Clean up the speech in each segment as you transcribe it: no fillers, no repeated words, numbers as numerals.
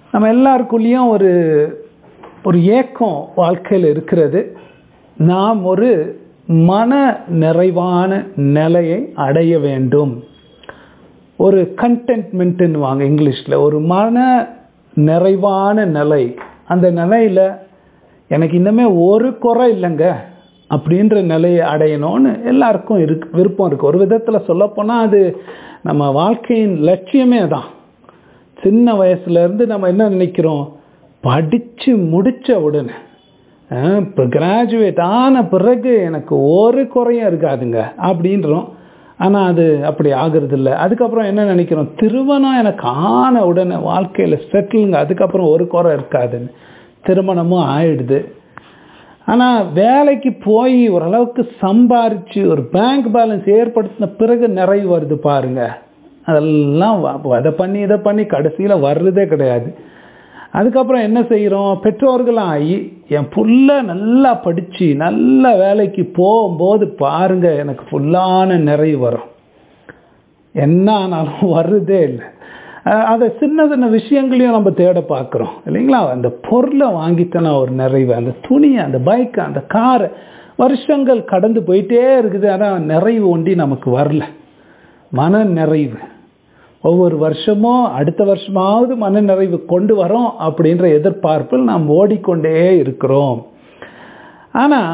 நம்ம எல்லாருக்குள்ளேயும் ஒரு ஒரு ஏக்கம் வாழ்க்கையில் இருக்கிறது. நாம் ஒரு மன நிறைவான நிலையை அடைய வேண்டும். ஒரு கண்டென்ட்மெண்ட்னு வாங்க இங்கிலீஷில். ஒரு மன நிறைவான நிலை. அந்த நிலையில் எனக்கு இன்னுமே ஒரு குறை இல்லைங்க அப்படின்ற நிலையை அடையணும்னு எல்லாருக்கும் விருப்பம் இருக்குது. ஒரு விதத்தில் சொல்லப்போனால் அது நம்ம வாழ்க்கையின் லட்சியமே தான். சின்ன வயசுலேருந்து நம்ம என்ன நினைக்கிறோம், படித்து முடித்த உடனே இப்போ கிராஜுவேட் ஆன பிறகு எனக்கு ஒரு குறையும் இருக்காதுங்க அப்படின்றோம். ஆனால் அது அப்படி ஆகிறது இல்லை. அதுக்கப்புறம் என்ன நினைக்கிறோம், திருமணம் எனக்கு ஆன உடனே வாழ்க்கையில் செட்டிலுங்க, அதுக்கப்புறம் ஒரு குறை இருக்காதுன்னு திருமணமும் ஆயிடுது. ஆனால் வேலைக்கு போய் ஓரளவுக்கு சம்பாரித்து ஒரு பேங்க் பேலன்ஸ் ஏற்படுத்தின பிறகு நிறைவு வருது பாருங்க. அதெல்லாம் அதை பண்ணி இதை பண்ணி கடைசியில் வர்றதே கிடையாது. அதுக்கப்புறம் என்ன செய்கிறோம், பெற்றோர்களாகி என் புள்ள நல்லா படித்து நல்ல வேலைக்கு போகும்போது பாருங்க எனக்கு ஃபுல்லான நிறைவு வரும். என்ன ஆனாலும் வர்றதே இல்லை. அதை சின்ன சின்ன விஷயங்களையும் நம்ம தேட பார்க்குறோம் இல்லைங்களா. அந்த பொருளை வாங்கிட்டேன்னா ஒரு நிறைவு, அந்த துணியை, அந்த பைக்கை, அந்த காரை, வருஷங்கள் கடந்து போயிட்டே இருக்குது. ஆனால் நிறைவு ஒண்டி நமக்கு வரல. மன நிறைவு ஒவ்வொரு வருஷமும் அடுத்த வருஷமாவது மன நிறைவு கொண்டு வரோம் அப்படின்ற எதிர்பார்ப்பில் நாம் ஓடிக்கொண்டே இருக்கிறோம். ஆனால்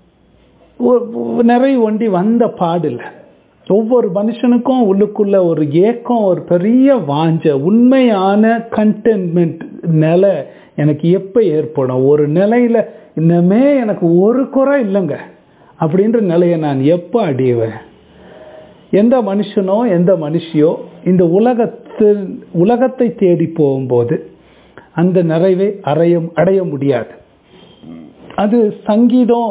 நிறைவு ஒண்டி வந்த பாடில்லை. ஒவ்வொரு மனுஷனுக்கும் உள்ளுக்குள்ள ஒரு ஏக்கம், ஒரு பெரிய வாஞ்ச, உண்மையான கண்டென்ட்மெண்ட் நிலை எனக்கு எப்போ ஏற்படும், ஒரு நிலையில் இன்னமே எனக்கு ஒரு குறை இல்லைங்க அப்படின்ற நிலையை நான் எப்போ அடைவேன். எந்த மனுஷனோ எந்த மனுஷியோ இந்த உலகத்தை தேடி போகும்போது அந்த நிறைவை அடைய முடியாது. அது சங்கீதம்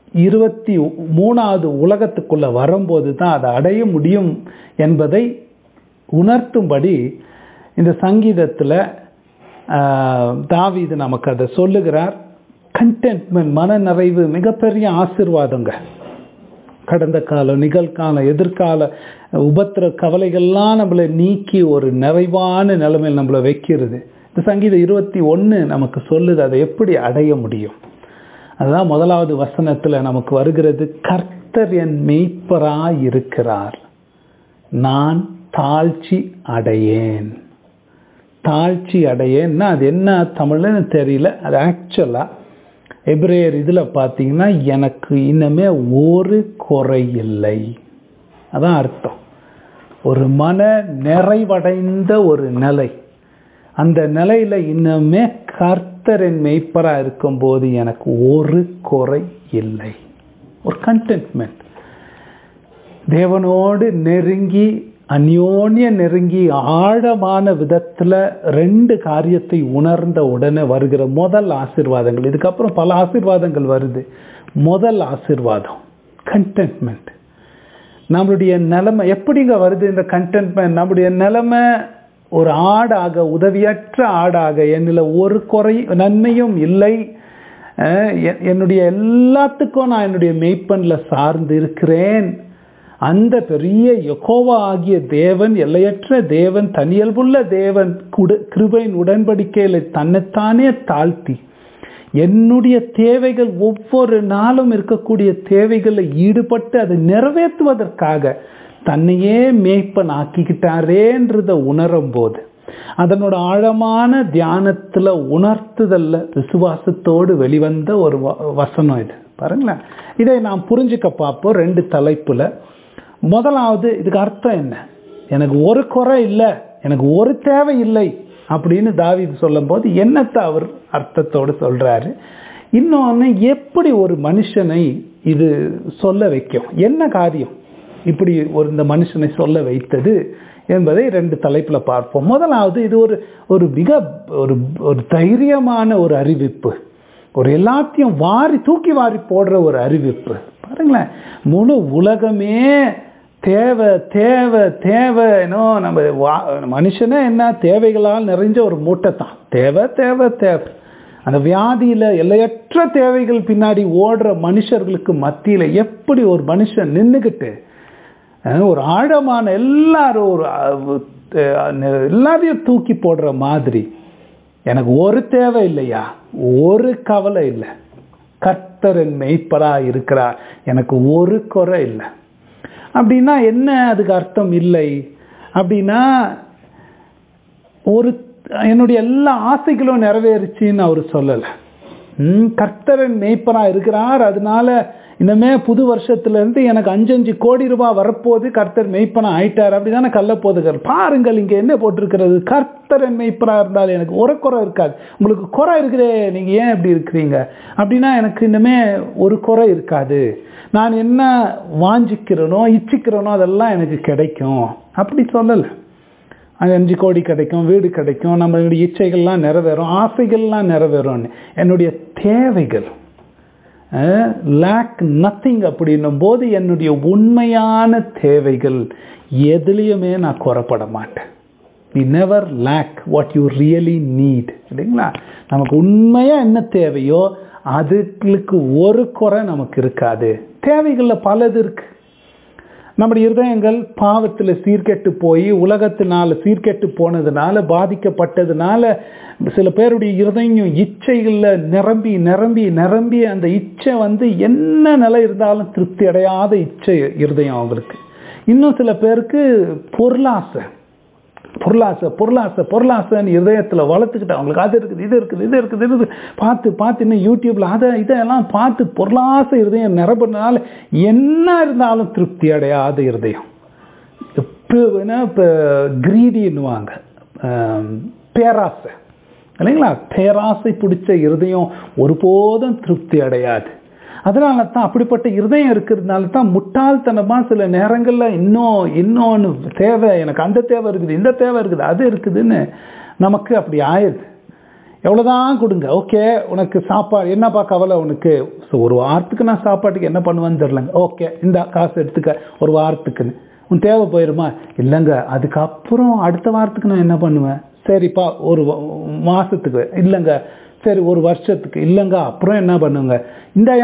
23வது உலகத்துக்குள்ள வரும்போது தான் அதை அடைய முடியும் என்பதை உணர்த்தும்படி இந்த சங்கீதத்தில் தாவீது நமக்கு அதை சொல்லுகிறார். கண்டென்ட்மெண்ட், மன நிறைவு மிகப்பெரிய ஆசீர்வாதங்க. கடந்த காலம், நிகழ்காலம், எதிர்கால உபத்திர கவலைகள்லாம் நம்மளை நீக்கி ஒரு நிறைவான நிலைமையில் நம்மளை வைக்கிறது. இந்த சங்கீதம் 21 நமக்கு சொல்லுது அதை எப்படி அடைய முடியும். அதுதான் முதலாவது வசனத்தில் நமக்கு வருகிறது. கர்த்தர் என் மேய்ப்பராய் இருக்கிறார், நான் தாழ்ச்சி அடையேன். தாழ்ச்சி அடையேன்னா அது என்ன தமிழ்னு தெரியல. அது ஆக்சுவலாக எபிரேயர் இதில் பார்த்தீங்கன்னா எனக்கு இன்னமே ஒரு குறை இல்லை, அதான் அர்த்தம். ஒரு மன நிறைவடைந்த ஒரு நிலை. அந்த நிலையில் இன்னமே கர்த்தரின் மெய்ப்பராக இருக்கும்போது எனக்கு ஒரு குறை இல்லை. ஒரு கண்டென்ட்மெண்ட். தேவனோடு நெருங்கி அந்யோன்ய நெருங்கி ஆழமான விதத்தில் 2 காரியத்தை உணர்ந்த உடனே வருகிற முதல் ஆசீர்வாதங்கள். இதுக்கப்புறம் பல ஆசீர்வாதங்கள் வருது. முதல் ஆசீர்வாதம் கண்டென்ட்மெண்ட். நம்மளுடைய நிலைமை எப்படிங்க வருது இந்த கண்டென்ட்மெண்ட்? நம்முடைய நிலைமை ஒரு ஆடாக, உதவியற்ற ஆடாக, என்னில் ஒரு குறை நன்மையும் இல்லை, என்னுடைய எல்லாத்துக்கும் நான் என்னுடைய மெய்ப்பனில் சார்ந்து இருக்கிறேன். அந்த பெரிய யெகோவா ஆகிய தேவன், எல்லையற்ற தேவன், தனியல்புள்ள தேவன் கிருபையின் உடன்படிக்கையில் தன்னைத்தானே தாழ்த்தி என்னுடைய தேவைகள், ஒவ்வொரு நாளும் இருக்கக்கூடிய தேவைகளை ஈடுபட்டு அதை நிறைவேற்றுவதற்காக தன்னையே மேய்ப்பன் ஆக்கிக்கிட்டாரேன்றதை உணரும் போது, அதனோட ஆழமான தியானத்தில் உணர்த்துதல்ல விசுவாசத்தோடு வெளிவந்த ஒரு வசனம் இது. பாருங்களேன், இதை நாம் புரிஞ்சுக்க பார்ப்போம் 2 தலைப்புல. முதலாவது, இதுக்கு அர்த்தம் என்ன? எனக்கு ஒரு குறை இல்லை, எனக்கு ஒரு தேவை இல்லை அப்படின்னு தாவீது சொல்லும் போது என்னத்தை அவர் அர்த்தத்தோடு சொல்றாரு. இன்னொன்று, எப்படி ஒரு மனுஷனை இது சொல்ல வைக்கும், என்ன காரியம் இப்படி இந்த மனுஷனை சொல்ல வைத்தது என்பதை 2 தலைப்புல பார்ப்போம். முதலாவது, இது ஒரு மிக ஒரு தைரியமான ஒரு அறிவிப்பு, ஒரு எல்லாத்தையும் தூக்கி வாரி போடுற ஒரு அறிவிப்பு. பாருங்களேன், முழு உலகமே தேவை தேவை தேவைனோ, நம்ம மனுஷனே என்ன தேவைகளால் நிறைஞ்ச ஒரு மூட்டை தான். தேவை தேவை தேவை. அந்த வியாதியில் எல்லையற்ற தேவைகள் பின்னாடி ஓடுற மனுஷர்களுக்கு மத்தியில் எப்படி ஒரு மனுஷன் நின்றுக்கிட்டு ஒரு ஆழமான எல்லாரையும் தூக்கி போடுற மாதிரி எனக்கு ஒரு தேவை இல்லையா, ஒரு கவலை இல்லை, கர்த்தர் என் மெய்ப்பரா இருக்கிறார், எனக்கு ஒரு குறை இல்லை. அப்படின்னா என்ன அதுக்கு அர்த்தம்? இல்லை அப்படின்னா என்னுடைய எல்லா ஆசைகளும் நிறைவேறுச்சின்னு அவர் சொல்லலை. கர்த்தரன் மேய்ப்பரா இருக்கிறார், அதனால இனிமே புது வருஷத்துல இருந்து எனக்கு 5 கோடி ரூபாய் வரப்போது, கர்த்தர் மெய்ப்பனா ஆயிட்டார் அப்படிதானே கள்ள போதுகள். பாருங்கள் இங்க என்ன போட்டிருக்கிறது, கர்த்தரன் மெய்ப்பரா இருந்தால் எனக்கு ஒரு குறை இருக்காது. உங்களுக்கு குறை இருக்குதே, நீங்க ஏன் இப்படி இருக்கிறீங்க அப்படின்னா எனக்கு இனிமே ஒரு குறை இருக்காது, நான் என்ன வாஞ்சிக்கிறேனோ இச்சிக்கிறேனோ அதெல்லாம் எனக்கு கிடைக்கும் அப்படி சொல்லலை. 5 கோடி கிடைக்கும், வீடு கிடைக்கும், நம்மளுடைய இச்சைகள்லாம் நிறைவேறும், ஆசைகள்லாம் நிறைவேறும். என்னுடைய தேவைகள் லேக் நத்திங் அப்படின்னும் போது என்னுடைய உண்மையான தேவைகள் எதுலேயுமே நான் குறைப்பட மாட்டேன். we never lack what you really need. இல்லைங்களா? நமக்கு உண்மையாக என்ன தேவையோ அதுக்கு ஒரு குறை நமக்கு இருக்காது. தேவைகளில் பலது இருக்கு. நம்முடைய இருதயங்கள் பாவத்தில் சீர்கெட்டு போய் உலகத்தினால சீர்கெட்டு போனதுனால பாதிக்கப்பட்டதுனால சில பேருடைய இருதயம் இச்சைகளில் நிரம்பி நிரம்பி நிரம்பி அந்த இச்சை என்ன நிலை இருந்தாலும் திருப்தி அடையாத இச்சை இருதயம் அவங்களுக்கு. இன்னும் சில பேருக்கு பொருளாசை பொருளாசை பொருளாசை பொருளாசைன்னு இருதயத்தில் வளர்த்துக்கிட்டு அவங்களுக்கு அது இருக்குது இது இருக்குது இது இருக்குது இது பார்த்து பார்த்து இன்னும் யூடியூப்ல இதெல்லாம் பார்த்து பொருளாசை இருதயம் நிரம்பினால என்ன இருந்தாலும் திருப்தி அடையாத இருதயம். இப்போ கிரீடின்னுவாங்க, பேராசை இல்லைங்களா? பேராசை பிடிச்ச இருதயம் ஒருபோதும் திருப்தி அடையாது. அதனால தான் அப்படிப்பட்ட இருதயம் இருக்கிறதுனால தான் முட்டாள்தனமாக சில நேரங்களில் இன்னொன்று தேவை, எனக்கு அந்த தேவை இருக்குது, இந்த தேவை இருக்குது, அது இருக்குதுன்னு நமக்கு அப்படி ஆயிடுது. எவ்வளோதான் கொடுங்க, ஓகே உனக்கு சாப்பாடு என்னப்பா கவலை உனக்கு, ஸோ ஒரு வாரத்துக்கு நான் சாப்பாட்டுக்கு என்ன பண்ணுவேன்னு தெரிலங்க, ஓகே இந்த காசு எடுத்துக்க ஒரு வாரத்துக்குன்னு, உன் தேவை போயிடுமா, இல்லைங்க அதுக்கப்புறம் அடுத்த வாரத்துக்கு நான் என்ன பண்ணுவேன், சரிப்பா ஒரு மாதத்துக்கு இல்லைங்க, சரி ஒரு வருஷத்துக்கு இல்லைங்க, அப்புறம் என்ன பண்ணுங்க, இந்தயா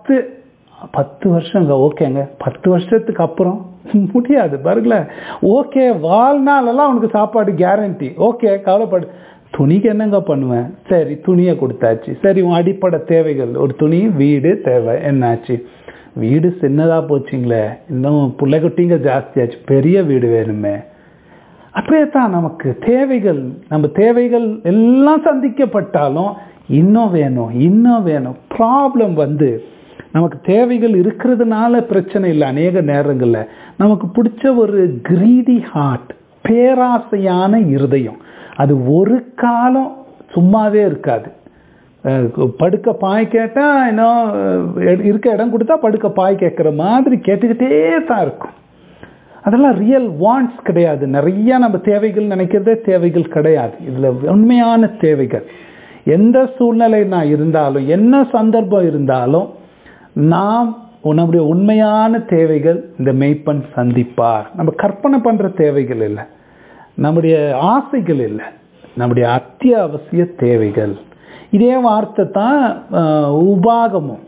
10 வருஷங்க, ஓகேங்க 10 வருஷத்துக்கு அப்புறம் முடியாது பாருங்களேன். ஓகே வாழ்நாளெல்லாம் உனக்கு சாப்பாடு கேரண்டி, ஓகே கவலைப்படு. துணிக்கு என்னங்க பண்ணுவேன், சரி துணியை கொடுத்தாச்சு, சரி உன் அடிப்படை தேவைகள் ஒரு துணி வீடு தேவை, என்னாச்சு வீடு சின்னதாக போச்சுங்களே, இன்னும் பிள்ளைக்குட்டிங்க ஜாஸ்தியாச்சு, பெரிய வீடு வேணுமே. அப்படியே தான் நமக்கு தேவைகள், நம்ம தேவைகள் எல்லாம் சந்திக்கப்பட்டாலும் இன்னும் வேணும் இன்னும் வேணும். ப்ராப்ளம் நமக்கு தேவைகள் இருக்கிறதுனால பிரச்சனை இல்லை, அநேக நேரங்களில் நமக்கு பிடிச்ச ஒரு கிரீடி ஹார்ட், பேராசையான இருதயம், அது ஒரு காலம் சும்மாவே இருக்காது. படுக்க பாய் கேட்டால் இன்னும் இருக்க இடம் கொடுத்தா படுக்க பாய் கேட்குற மாதிரி கேட்டுக்கிட்டே தான் இருக்கும். அதெல்லாம் ரியல் வாண்ட்ஸ் கிடையாது. நிறைய நம்ம தேவைகள் நினைக்கிறதே தேவைகள் கிடையாது. இதில் உண்மையான தேவைகள் எந்த சூழ்நிலை நான் இருந்தாலும் என்ன சந்தர்ப்பம் இருந்தாலும் நாம் நம்முடைய உண்மையான தேவைகள் இந்த மெய்ப்பன் சந்திப்பார். நம்ம கற்பனை பண்ணுற தேவைகள் இல்லை, நம்முடைய ஆசைகள் இல்லை, நம்முடைய அத்தியாவசிய தேவைகள். இதே வார்த்தை தான் உபாகமும்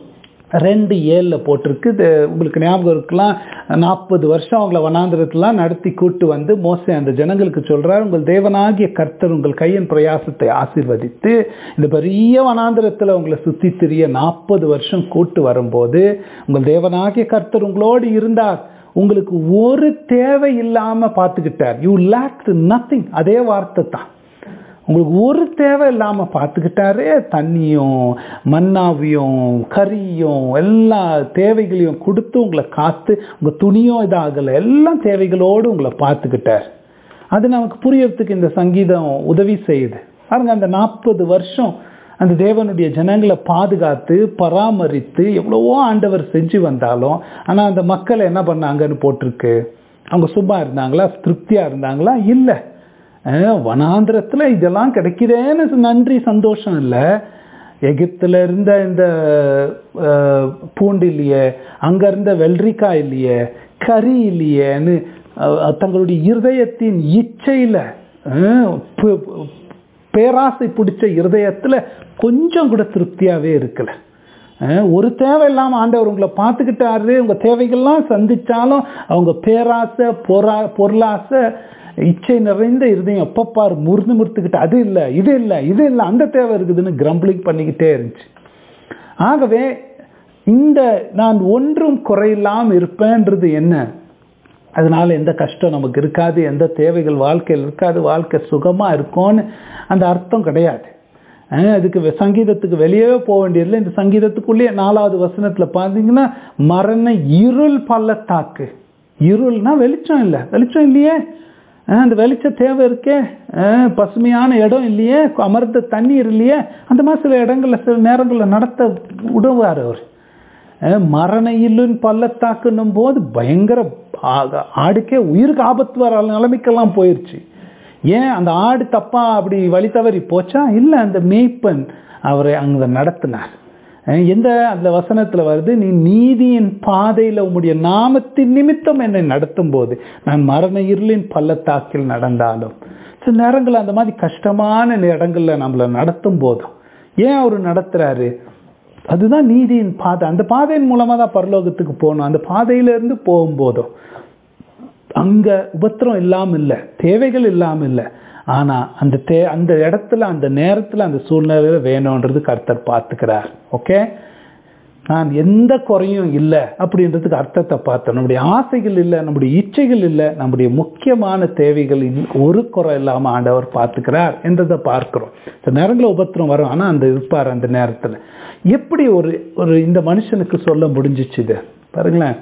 2:7 போட்டிருக்கு. உங்களுக்கு ஞாபகம் இருக்கலாம், 40 வருஷம் அவங்கள வனாந்திரத்திலாம் நடத்தி கூட்டு மோசே அந்த ஜனங்களுக்கு சொல்றார், உங்கள் தேவனாகிய கர்த்தர் உங்கள் கையின் பிரயாசத்தை ஆசீர்வதித்து இந்த பெரிய வனாந்திரத்தில் உங்களை சுத்தி திரிய 40 வருஷம் கூட்டு வரும்போது உங்கள் தேவனாகிய கர்த்தர் உங்களோடு இருந்தார், உங்களுக்கு ஒரு தேவை இல்லாம பார்த்துக்கிட்டார். You lacked nothing. அதே வார்த்தை தான், உங்களுக்கு ஒரு தேவை இல்லாமல் பார்த்துக்கிட்டாரே. தண்ணியும் மண்ணாவையும் கறியும் எல்லா தேவைகளையும் கொடுத்து உங்களை காத்து, உங்கள் துணியும் இதாகலை, எல்லாம் தேவைகளோடு உங்களை பார்த்துக்கிட்டார். அது நமக்கு புரியறதுக்கு இந்த சங்கீதம் உதவி செய்யுது. பாருங்க, அந்த 40 வருஷம் அந்த தேவனுடைய ஜனங்களை பாதுகாத்து பராமரித்து எவ்வளவோ ஆண்டவர் செஞ்சு வந்தாலும், ஆனால் அந்த மக்கள் என்ன பண்ணாங்கன்னு போட்டிருக்கு. அவங்க சும்மா இருந்தாங்களா, திருப்தியாக இருந்தாங்களா? இல்லை. வனாந்திரத்தில் இதெல்லாம் கிடைக்கிறேன்னு நன்றி சந்தோஷம் இல்லை. எகிப்தில் இருந்த இந்த பூண்டு இல்லையே, அங்கே இருந்த வெள்ளரிக்காய் இல்லையே, கறி இல்லையேன்னு தங்களுடைய இருதயத்தின் இச்சையில் பேராசை பிடிச்ச இருதயத்தில் கொஞ்சம் கூட திருப்தியாகவே இருக்கல. ஒரு தேவை இல்லாமல் ஆண்டவர் உங்களை பார்த்துக்கிட்டாரு. உங்கள் தேவைகள்லாம் சந்தித்தாலும் அவங்க பேராசை பொருளாசை இச்சை நிறைந்த இருதயம் எப்பப்பார் முறுத்துக்கிட்டு அது இல்லை இது இல்லை இது இல்லை அந்த தேவை இருக்குதுன்னு கிரம்பிளிங் பண்ணிக்கிட்டே இருந்துச்சு. ஆகவே இந்த நான் ஒன்றும் குறையில்லாமல் இருப்பேன்றது என்ன, அதனால எந்த கஷ்டம் நமக்கு இருக்காது, எந்த தேவைகள் வாழ்க்கையில் இருக்காது, வாழ்க்கை சுகமாக இருக்கும்னு அந்த அர்த்தம் கிடையாது. அதுக்கு சங்கீதத்துக்கு வெளியே போக வேண்டியதில்லை. இந்த சங்கீதத்துக்குள்ளேயே 4வது வசனத்தில் பார்த்தீங்கன்னா மரண இருள் பள்ளத்தாக்கு. இருள்னா வெளிச்சம் இல்லை, வெளிச்சம் இல்லையே, அந்த வெளிச்ச தேவை இருக்கே, பசுமையான இடம் இல்லையே, அமர்ந்த தண்ணீர் இல்லையே, அந்த மாதிரி சில இடங்கள்ல சில நேரங்களில் நடத்த விடுவார் அவர். மரண இருளின் பள்ளத்தாக்குன்னும் போது பயங்கர ஆடுக்கே உயிருக்கு ஆபத்து வர நிலைமைக்கெல்லாம் போயிடுச்சு. ஏன் அந்த ஆடு தப்பா அப்படி வழி தவறி போச்சா? இல்லை, அந்த மேய்ப்பன் அவரை அங்கே நடத்தினார். எந்த அந்த வசனத்தில் வருது, நீ நீதியின் பாதையில் உம்முடைய நாமத்தின் நிமித்தம் என்னை நடத்தும் போது நான் மரண இருளின் பள்ளத்தாக்கில் நடந்தாலும். சில நேரங்கள் அந்த மாதிரி கஷ்டமான இடங்கள்ல நம்மளை நடத்தும் போதும் ஏன் அவர் நடத்துறாரு? அதுதான் நீதியின் பாதை. அந்த பாதையின் மூலமா தான் பரலோகத்துக்கு போகணும். அந்த பாதையிலிருந்து போகும்போதும் அங்க உபத்திரம் இல்லாம இல்லை, தேவைகள் இல்லாம இல்லை, ஆனா அந்த இடத்துல அந்த நேரத்துல அந்த சூழ்நிலையில வேணும்ன்றது கர்த்தர் பார்த்துக்கிறார். ஓகே, நான் எந்த குறையும் இல்லை அப்படின்றதுக்கு அர்த்தத்தை பார்த்தோம். நம்முடைய ஆசைகள் இல்லை, நம்முடைய இச்சைகள் இல்லை, நம்முடைய முக்கியமான தேவைகள் ஒரு குறை இல்லாம ஆண்டவர் பார்த்துக்கிறார் என்றதை பார்க்கிறோம். இந்த நேரங்களில் உபத்திரம் வரும், ஆனா அந்த இருப்பார் அந்த நேரத்துல. எப்படி ஒரு இந்த மனுஷனுக்கு சொல்ல முடிஞ்சிச்சு இது பாருங்களேன்.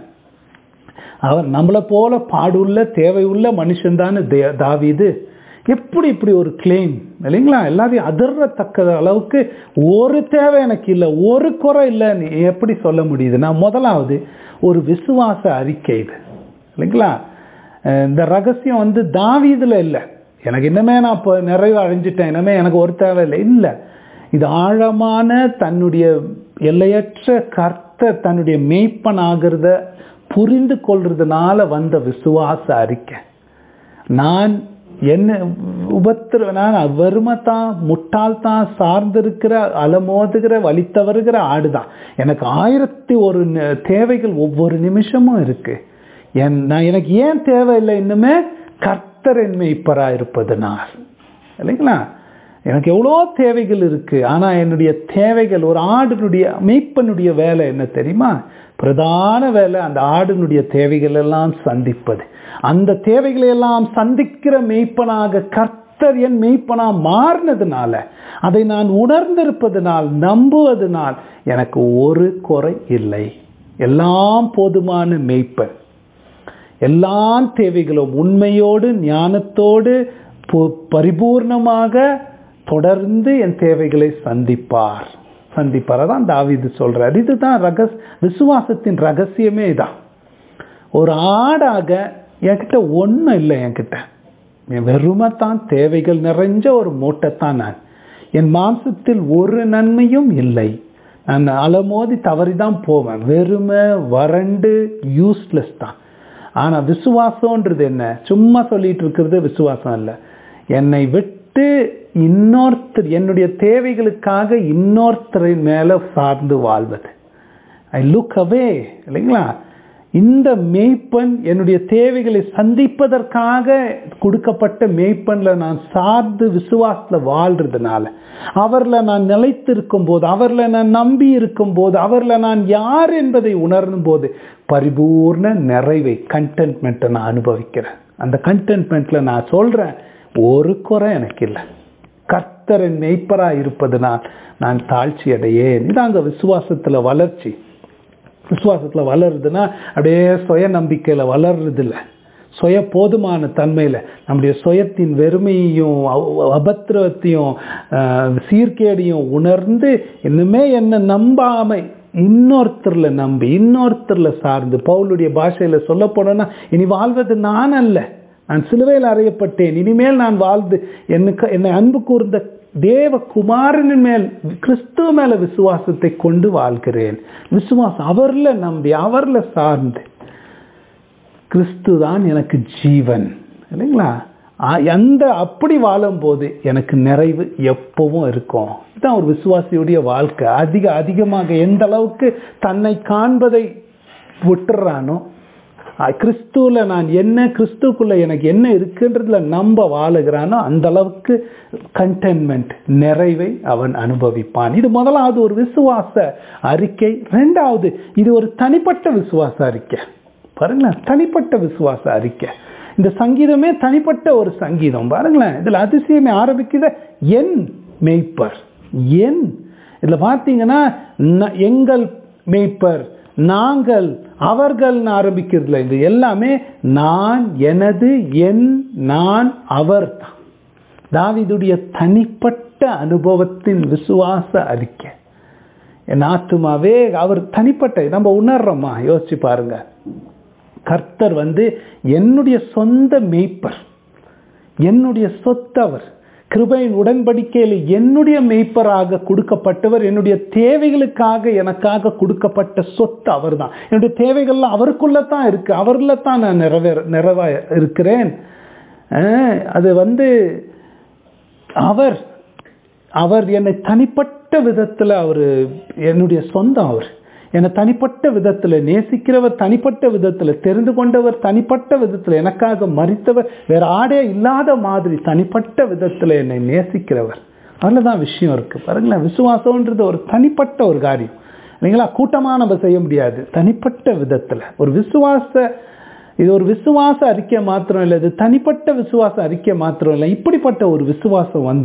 அவர் நம்மளை போல பாடுள்ள தேவையுள்ள மனுஷன் தானே தாவீது. எப்படி இப்படி ஒரு கிளைம் இல்லைங்களா? எல்லாரையும் அதிர்றத்தக்க அளவுக்கு ஒரு தேவை எனக்கு இல்லை, ஒரு குறை இல்லைன்னு எப்படி சொல்ல முடியுதுன்னா, முதலாவது ஒரு விசுவாச அறிக்கை இது இல்லைங்களா? இந்த ரகசியம் தாவீதுல இல்லை, எனக்கு இன்னமே நான் இப்போ நிறைவு அடைஞ்சிட்டேன், இன்னமே எனக்கு ஒரு தேவை இல்லை, இல்லை. இது ஆழமான தன்னுடைய எல்லையற்ற கர்த்தர் தன்னுடைய மேய்ப்பன் ஆகிறத புரிந்து கொள்றதுனால வந்த விசுவாச அறிக்கை. நான் என்ன நான் வறுமைத்தான், முட்டாள்தான், சார்ந்திருக்கிற அலமோதுகிற வலித்தவருகிற ஆடுதான், எனக்கு 1001 தேவைகள் ஒவ்வொரு நிமிஷமும் இருக்கு. எனக்கு ஏன் தேவையில்லை? இன்னுமே கர்த்தர் என் மேய்ப்பராக இருப்பதுனால் இல்லைங்களா? எனக்கு எவ்வளோ தேவைகள் இருக்கு, ஆனா என்னுடைய தேவைகள், ஒரு ஆடினுடைய மேய்ப்பனுடைய வேலை என்ன தெரியுமா? பிரதான வேலை அந்த ஆடினுடைய தேவைகள் எல்லாம் சந்திப்பது. அந்த தேவைகளை எல்லாம் சந்திக்கிற மேய்ப்பனாக கர்த்தர் என் மேய்ப்பனா மாறினதுனால, அதை நான் உணர்ந்திருப்பதனால், நம்புவதனால் எனக்கு ஒரு குறை இல்லை. எல்லாம் போதுமான மேய்ப்பன், எல்லா தேவைகளும் உண்மையோடு ஞானத்தோடு பரிபூர்ணமாக தொடர்ந்து என் தேவைகளை சந்திப்பார். அதான் தாவீது சொல்றார். இதுதான் விசுவாசத்தின் ரகசியமே இதான். ஒரு ஆடாக என்கிட்ட ஒன்றும் இல்லை, என்கிட்ட வெறுமைத்தான், தேவைகள் நிறைஞ்ச ஒரு மூட்டைத்தான் நான். என் மாம்சத்தில் ஒரு நன்மையும் இல்லை, நான் அலமோதி தவறிதான் போவேன், வெறுமை வறண்டு யூஸ்லெஸ் தான். ஆனா விசுவாசம்ன்றது என்ன? சும்மா சொல்லிட்டு இருக்கிறது விசுவாசம் இல்லை. என்னை விட்டு இன்னொருத்தர் என்னுடைய தேவைகளுக்காக இன்னொருத்தரின் மேல சார்ந்து வாழ்வது. ஐ லுக் அவே இல்லைங்களா? இந்த மேய்ப்பன் என்னுடைய தேவைகளை சந்திப்பதற்காக கொடுக்கப்பட்ட மேய்ப்பன்ல நான் சார்ந்து விசுவாசத்துல வாழ்றதுனால, அவர்ல நான் நிலைத்திருக்கும் போது, அவர்ல நான் நம்பி இருக்கும் போது, அவர்ல நான் யார் என்பதை உணரும் போது பரிபூர்ண நிறைவை, கண்டென்ட்மெண்ட்டை நான் அனுபவிக்கிறேன். அந்த கண்டென்ட்மெண்ட்ல நான் சொல்றேன், ஒரு குறை எனக்கு இல்லை. கர்த்தரின் மேய்ப்பராக இருப்பதனால் நான் தாழ்ச்சி அடையேன். இதாங்க விசுவாசத்துல வளர்ச்சி. விசுவாசத்துல வளருதுன்னா அப்படியே சுய நம்பிக்கையில வளர்றது இல்லை, சுய போதுமான தன்மையில நம்முடைய சுயத்தின் வெறுமையையும் அபத்திரத்தையும் சீர்கேடையும் உணர்ந்து இன்னுமே என்ன நம்பாமை இன்னொருத்தர்ல நம்பி இன்னொருத்தர்ல சார்ந்து, பவுலுடைய பாஷையில சொல்ல போனோம்னா, இனி வாழ்வது நான் அல்ல, நான் சிலுவையில் அறையப்பட்டேன், இனிமேல் நான் வாழ்ந்து என்னை அன்பு கூர்ந்த தேவகுமாரனின் மேல், கிறிஸ்துவ மேல விசுவாசத்தை கொண்டு வாழ்கிறேன். விசுவாசம் அவர்ல நம்பி அவர்ல சார்ந்து, கிறிஸ்து தான் எனக்கு ஜீவன் இல்லைங்களா? அப்படி வாழும் போது எனக்கு நிறைவு எப்பவும் இருக்கும். இதுதான் ஒரு விசுவாசியுடைய வாழ்க்கை. அதிகமாக எந்த அளவுக்கு தன்னை காண்பதை விட்டுறானோ கிறிஸ்துவில் நான் என்ன, கிறிஸ்துக்குள்ள எனக்கு என்ன இருக்குன்றதுல நம்ப வாழுகிறானோ அந்த அளவுக்கு கண்டென்மெண்ட், நிறைவை அவன் அனுபவிப்பான். இது முதலாவது ஒரு விசுவாச அறிக்கை. ரெண்டாவது, இது ஒரு தனிப்பட்ட விசுவாச அறிக்கை. பாருங்களேன், தனிப்பட்ட விசுவாச அறிக்கை. இந்த சங்கீதமே தனிப்பட்ட ஒரு சங்கீதம். பாருங்களேன், இதுல அதிசயமே ஆரம்பிக்குது, என் மேய்ப்பர். என் இதுல பார்த்தீங்கன்னா எங்கள் மேய்ப்பர், நாங்கள், அவர்கள் ஆரம்பிக்கிறதுல இது எல்லாமே நான், எனது, என், நான், அவர். தாவீதுடைய தனிப்பட்ட அனுபவத்தின் விசுவாச அறிக்கை. என் ஆத்துமாவே, அவர் தனிப்பட்ட, நம்ம உணர்றோமா? யோசிச்சு பாருங்க. கர்த்தர் என்னுடைய சொந்த மேய்ப்பர், என்னுடைய சொத்தவர், கிருபையின் உடன்படிக்கையில் என்னுடைய மேய்ப்பராக கொடுக்கப்பட்டவர், என்னுடைய தேவைகளுக்காக எனக்காக கொடுக்கப்பட்ட சொத்து அவர் தான். என்னுடைய தேவைகள்லாம் அவருக்குள்ளதான் இருக்கு, அவர்ல தான் நான் நிறைவா இருக்கிறேன். அது அவர் என்னை தனிப்பட்ட விதத்தில், அவர் என்னுடைய சொந்தம், அவர் என்னை தனிப்பட்ட விதத்தில் நேசிக்கிறவர், தனிப்பட்ட விதத்தில் தெரிந்து கொண்டவர், தனிப்பட்ட விதத்தில் எனக்காக மரித்தவர், வேற ஆடே இல்லாத மாதிரி தனிப்பட்ட விதத்தில் என்னை நேசிக்கிறவர். அதுலதான் விஷயம் இருக்கு. பாருங்களேன், விசுவாசம்ன்றது ஒரு தனிப்பட்ட ஒரு காரியம் இல்லைங்களா? கூட்டமாக நம்ம செய்ய முடியாது. தனிப்பட்ட விதத்தில் ஒரு இது ஒரு விசுவாச அறிக்கை மாத்திரம் இல்லை, இது தனிப்பட்ட விசுவாச அறிக்கை மாத்திரம் இல்லை. இப்படிப்பட்ட ஒரு விசுவாசம்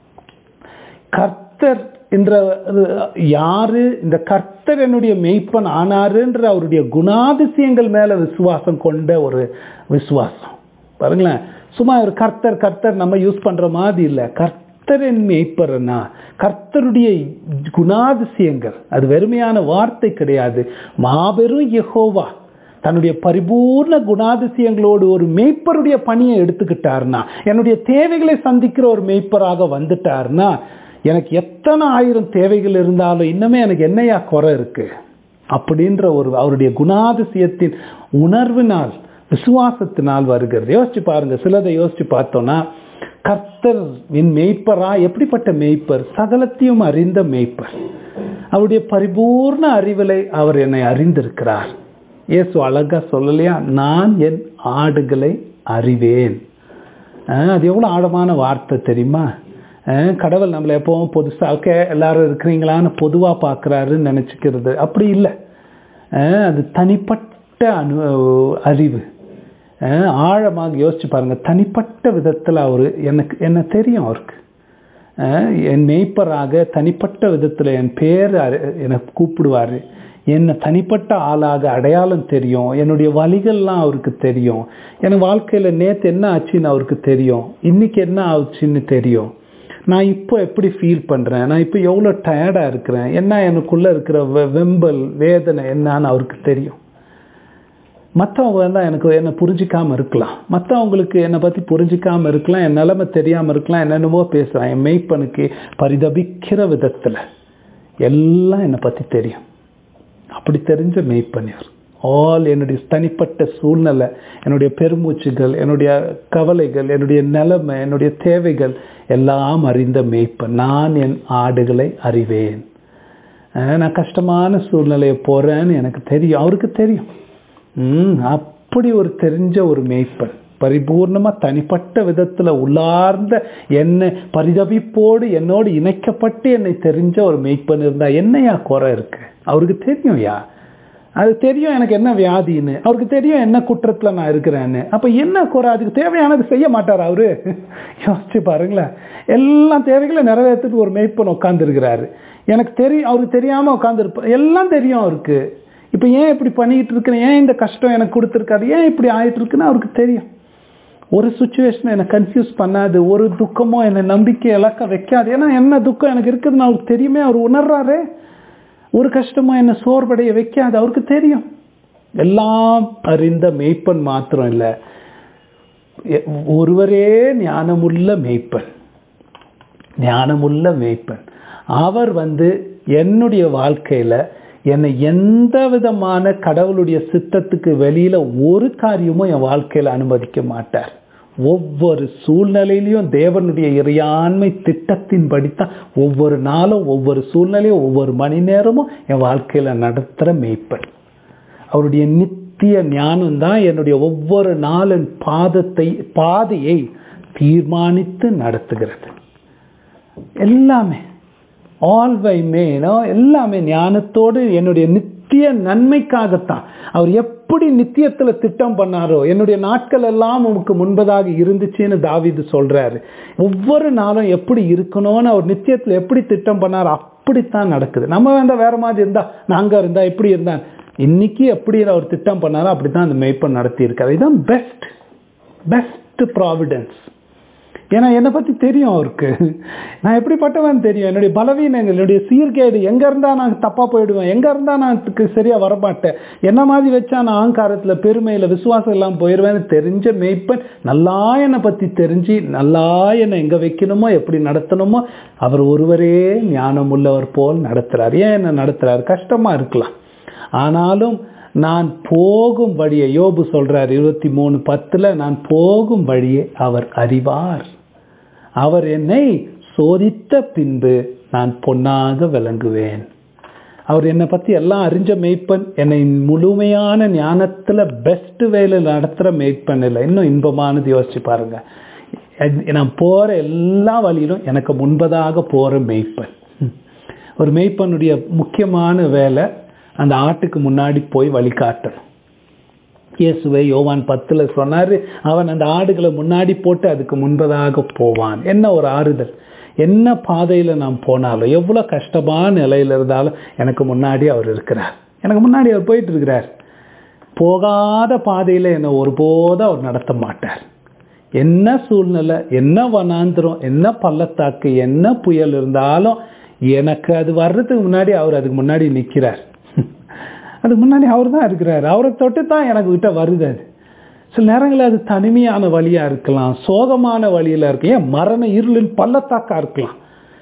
கர்த்தர் என்ற யாரு, இந்த கர்த்தர் என்னுடைய மெய்ப்பன் ஆனாருன்ற அவருடைய குணாதிசயங்கள் மேல விசுவாசம் கொண்ட ஒரு விசுவாசம். பாருங்களேன், சும்மா ஒரு கர்த்தர் நம்ம யூஸ் பண்ற மாதிரி இல்லை. கர்த்தர் என் மெய்ப்பர்னா கர்த்தருடைய குணாதிசயங்கள், அது வெறுமையான வார்த்தை கிடையாது. மாபெரும் யெகோவா தன்னுடைய பரிபூர்ண குணாதிசயங்களோடு ஒரு மேய்ப்பருடைய பணியை எடுத்துக்கிட்டார்னா, என்னுடைய தேவைகளை சந்திக்கிற ஒரு மேய்ப்பராக வந்துட்டார்னா, எனக்கு எத்தனை ஆயிரம் தேவைகள் இருந்தாலும் இன்னமே எனக்கு என்னையா குறை இருக்கு அப்படின்ற ஒரு அவருடைய குணாதிசயத்தின் உணர்வினால், விசுவாசத்தினால் வருகிறது. யோசிச்சு பாருங்க, சிலதை யோசிச்சு பார்த்தோம்னா, கர்த்தர் என் மேய்ப்பரா, எப்படிப்பட்ட மேய்ப்பர்? சகலத்தையும் அறிந்த மேய்ப்பர். அவருடைய பரிபூர்ண அறிவிலை அவர் என்னை அறிந்திருக்கிறார். இயேசு அழகா சொல்லலையா, நான் என் ஆடுகளை அறிவேன். அது எவ்வளவு ஆழமான வார்த்தை தெரியுமா? கடவுள் நம்மளை எப்பவும் புதுசா எல்லாரும் இருக்கிறீங்களான்னு பொதுவா பார்க்கிறாருன்னு நினைச்சுக்கிறது அப்படி இல்லை. அது தனிப்பட்ட அறிவு. ஆழமாக யோசிச்சு பாருங்க, தனிப்பட்ட விதத்துல அவரு என்ன தெரியும், அவருக்கு என் மேய்ப்பராக தனிப்பட்ட விதத்துல என் பேர் எனக்கு கூப்பிடுவாரு, என்ன தனிப்பட்ட ஆளாக அடையாளம் தெரியும், என்னுடைய வழிகள்லாம் அவருக்கு தெரியும், என் வாழ்க்கையில நேத்து என்ன ஆச்சுன்னு அவருக்கு தெரியும், இன்னைக்கு என்ன ஆச்சுன்னு தெரியும், நான் இப்போ எப்படி ஃபீல் பண்றேன், நான் இப்போ எவ்வளோ டயர்டா இருக்கிறேன், என்ன எனக்குள்ள இருக்கிற வெம்பல் வேதனை என்னன்னு அவருக்கு தெரியும். மற்றவங்க எனக்கு என்னை புரிஞ்சிக்காம இருக்கலாம், மற்றவங்களுக்கு என்னை பத்தி புரிஞ்சிக்காம இருக்கலாம், என் நிலைமை தெரியாம இருக்கலாம், என்னென்னவோ பேசலாம். என் மெய்ப்பனுக்கு பரிதபிக்கிற விதத்துல எல்லாம் என்னை பத்தி தெரியும். அப்படி தெரிஞ்ச மெய்ப்பனியர் என்னுடைய தனிப்பட்ட சூழ்நிலை, என்னுடைய பெருமூச்சுகள், என்னுடைய கவலைகள், என்னுடைய நிலைமை, என்னுடைய தேவைகள் எல்லாம் அறிந்த மேய்ப்பன். நான் என் ஆடுகளை அறிவேன். நான் கஷ்டமான சூழ்நிலையை போறேன்னு எனக்கு தெரியும், அவருக்கு தெரியும். அப்படி ஒரு தெரிஞ்ச ஒரு மேய்ப்பன், பரிபூர்ணமா தனிப்பட்ட விதத்துல உள்ளார்ந்த என்னை பரிதபிப்போடு என்னோடு இணைக்கப்பட்டு என்னை தெரிஞ்ச ஒரு மேய்ப்பன் இருந்தா என்னையா குறை இருக்கு? அவருக்கு தெரியும் யா, அது தெரியும் எனக்கு என்ன வியாதின்னு, அவருக்கு தெரியும் என்ன குற்றத்துல நான் இருக்கிறேன்னு. அப்ப என்ன குறை? அதுக்கு தேவையானது செய்ய மாட்டார் அவரு? யோசிச்சு பாருங்களேன், எல்லா தேவைகளை நிறைவேற்றுட்டு ஒரு மேய்ப்பன் உட்கார்ந்து இருக்கிறாரு. எனக்கு தெரியும், அவருக்கு தெரியாம உட்கார்ந்து இருப்பார், எல்லாம் தெரியும் அவருக்கு. இப்ப ஏன் இப்படி பண்ணிட்டு இருக்கிறேன், ஏன் இந்த கஷ்டம் எனக்கு கொடுத்துருக்காரு, ஏன் இப்படி ஆயிட்டு இருக்குன்னு அவருக்கு தெரியும். ஒரு சுச்சுவேஷன் என்னை கன்ஃபியூஸ் பண்ணாது, ஒரு துக்கமோ என்னை நம்பிக்கை இழக்க வைக்காது. ஏன்னா என்ன துக்கம் எனக்கு இருக்குதுன்னு அவருக்கு தெரியுமே, அவர் உணர்றாரு. ஒரு கஷ்டமோ என்ன சோர்வடைய வைக்காது, அவருக்கு தெரியும். எல்லாம் அறிந்த மேய்ப்பன் மாத்திரம் இல்ல, ஒருவரே ஞானமுள்ள மேய்ப்பன். ஞானமுள்ள மேய்ப்பன் அவர் என்னுடைய வாழ்க்கையில என்னை எந்த விதமான கடவுளுடைய சித்தத்துக்கு வெளியில ஒரு காரியமும் என் வாழ்க்கையில அனுமதிக்க மாட்டார். ஒவ்வொரு சூழ்நிலையிலையும் தேவனுடைய இறையாண்மை திட்டத்தின் படித்தான் ஒவ்வொரு நாளும், ஒவ்வொரு சூழ்நிலையும், ஒவ்வொரு மணி நேரமும் என் வாழ்க்கையில நடத்துற மேய்ப்பன். அவருடைய நித்திய நித்திய ஞானம் தான் என்னுடைய ஒவ்வொரு நாளின் பாதையை தீர்மானித்து நடத்துகிறது. எல்லாமே ஆல் பை மேனோ எல்லாமே ஞானத்தோடு என்னுடைய நித்திய நன்மைக்காகத்தான். அவர் எப்படி நித்தியத்துல திட்டம் பண்ணாரோ, என்னுடைய நாட்கள் எல்லாம் உமக்கு முன்பதாக இருந்துச்சுன்னு தாவீது சொல்றாரு. ஒவ்வொரு நாளும் எப்படி இருக்கணும்னு அவர் நித்தியத்துல எப்படி திட்டம் பண்ணாரோ அப்படித்தான் நடக்குது. நம்ம வேற மாதிரி இருந்தா, நாங்க இருந்தா எப்படி இருந்தா, இன்னைக்கு எப்படி அவர் திட்டம் பண்ணாரோ அப்படித்தான் அந்த மேய்ப்பன் நடத்தி இருக்காரு. இதுதான் பெஸ்ட் ப்ராவிடன்ஸ். ஏன்னா என்னை பத்தி தெரியும் அவருக்கு, நான் எப்படிப்பட்டவன் தெரியும், என்னுடைய பலவீனங்கள், என்னுடைய சீர்கேடு, எங்க இருந்தா நான் தப்பா போயிடுவேன், எங்க இருந்தா நான் சரியா வரமாட்டேன், என்ன மாதிரி வச்சா நான் அகங்காரத்துல பெருமையில விசுவாசம் எல்லாம் போயிடுவேன்னு தெரிஞ்ச மேய்ப்பன் நல்லா என்னை பத்தி தெரிஞ்சு நல்லா என்னை எங்க வைக்கணுமோ எப்படி நடத்தணுமோ அவர் ஒருவரே ஞானம் உள்ளவர் போல் நடத்துறாரு. ஏன் என்ன நடத்துறாரு? கஷ்டமா இருக்கலாம், ஆனாலும் நான் போகும் வழியை, யோபு சொல்றார் 23:10, நான் போகும் வழியை அவர் அறிவார், அவர் என்னை சோதித்த பின்பு நான் பொன்னாக விளங்குவேன். அவர் என்னை பத்தி எல்லாம் அறிஞ்ச மேய்ப்பன், என்னை முழுமையான ஞானத்துல பெஸ்ட் வேலை நடத்துற மேய்ப்பன் இல்லை, இன்னும் இன்பமானது. யோசிச்சு பாருங்க, நான் போற எல்லா வழியிலும் எனக்கு முன்பதாக போற மேய்ப்பன். ஒரு மேய்ப்பனுடைய முக்கியமான வேலை அந்த ஆட்டுக்கு முன்னாடி போய் வழிகாட்டணும். இயேசுவை யோவான் 10 சொன்னாரு, அவன் அந்த ஆடுகளை முன்னாடி போட்டு அதுக்கு முன்பதாக போவான். என்ன ஒரு ஆறுதல்! என்ன பாதையில நாம் போனாலும், எவ்வளவு கஷ்டமான நிலையில இருந்தாலும் எனக்கு முன்னாடி அவர் இருக்கிறார், எனக்கு முன்னாடி அவர் போயிட்டு இருக்கிறார். போகாத பாதையில என்னை ஒருபோதும் அவர் நடத்த மாட்டார். என்ன சூழ்நிலை, என்ன வனாந்திரம், என்ன பள்ளத்தாக்கு, என்ன புயல் இருந்தாலும் எனக்கு அது வர்றதுக்கு முன்னாடி அவர் அதுக்கு முன்னாடி நிற்கிறார். அதுக்கு முன்னாடி அவர் தான் இருக்கிறார். அவரை தொட்டு தான் எனக்கு கிட்ட வருது. அது சில நேரங்களில் அது தனிமையான வழியா இருக்கலாம், சோகமான வழியில இருக்கு, ஏன் மரண இருளின் பள்ளத்தாக்கா இருக்கலாம்,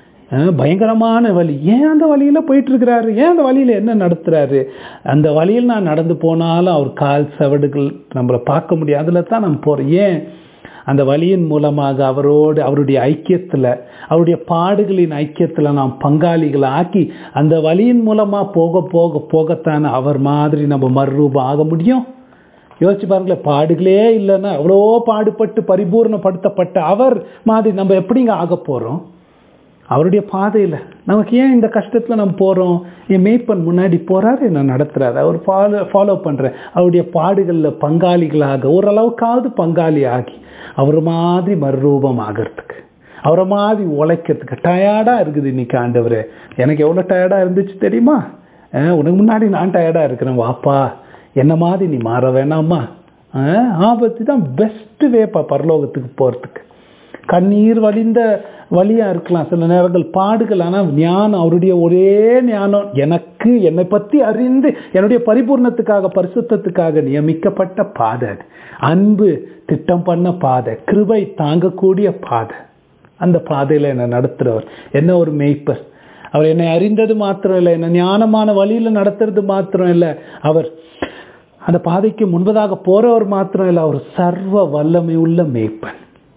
பயங்கரமான வழி. ஏன் அந்த வழியில போயிட்டு இருக்கிறாரு? ஏன் அந்த வழியில என்ன நடத்துறாரு? அந்த வழியில் நான் நடந்து போனாலும் அவர் கால் செவடுகள் நம்மளை பார்க்க முடியும், அதுல தான் நம்ம போறோம். ஏன்? அந்த வழியின் மூலமாக அவரோடு, அவருடைய ஐக்கியத்துல, அவருடைய பாடுகளின் ஐக்கியத்துல நாம் பங்காளிகளை ஆக்கி அந்த வழியின் மூலமா போக போக போகத்தான் அவர் மாதிரி நம்ம மறுரூபம் ஆக முடியும். யோசிச்சு பாருங்களேன், பாடுகளே இல்லைன்னா, அவ்வளோ பாடுபட்டு பரிபூர்ணப்படுத்தப்பட்ட அவர் மாதிரி நம்ம எப்படிங்க ஆக போறோம்? அவருடைய பாதையில நமக்கு ஏன் இந்த கஷ்டத்துல நம்ம போறோம்? என் மேய்ப்பன் முன்னாடி போறாரு, நான் நடத்துறாரு, அவர் ஃபாலோ பண்றேன். அவருடைய பாடுகள்ல பங்காளிகளாக ஓரளவுக்காவது பங்காளி ஆகி அவர் மாதிரி மறுரூபம் ஆகிறதுக்கு, அவரை மாதிரி உழைக்கிறதுக்கு. டயர்டா இருக்குது இன்னைக்கு ஆண்டவரே, எனக்கு எவ்வளவு டயர்டா இருந்துச்சு தெரியுமா? உனக்கு முன்னாடி நான் டயர்டா இருக்கிறேன், வாப்பா என்ன மாதிரி நீ மாற வேணாமா? ஆபத்து தான் பெஸ்ட் வேப்பா பரலோகத்துக்கு போறதுக்கு. கண்ணீர் வழிந்த வழியா இருக்கலாம் சில நேரங்கள் பாடுகள், ஆனா ஞானம், அவருடைய ஒரே ஞானம், எனக்கு என்னை பத்தி அறிந்து என்னுடைய பரிபூர்ணத்துக்காக பரிசுத்தத்துக்காக நியமிக்கப்பட்ட பாதை, அன்பு திட்டம் பண்ண பாதை, கிருபை தாங்கக்கூடிய பாதை. அந்த பாதையில என்னை நடத்துறவர் என்ன ஒரு மேய்ப்பர். அவர் என்னை அறிந்தது மாத்திரம் இல்லை, என்ன ஞானமான வழியில நடத்துறது மாத்திரம் இல்லை, அவர் அந்த பாதைக்கு முன்பதாக போறவர் மாத்திரம் இல்லை, அவர் சர்வ வல்லமை உள்ள மேய்ப்பன்.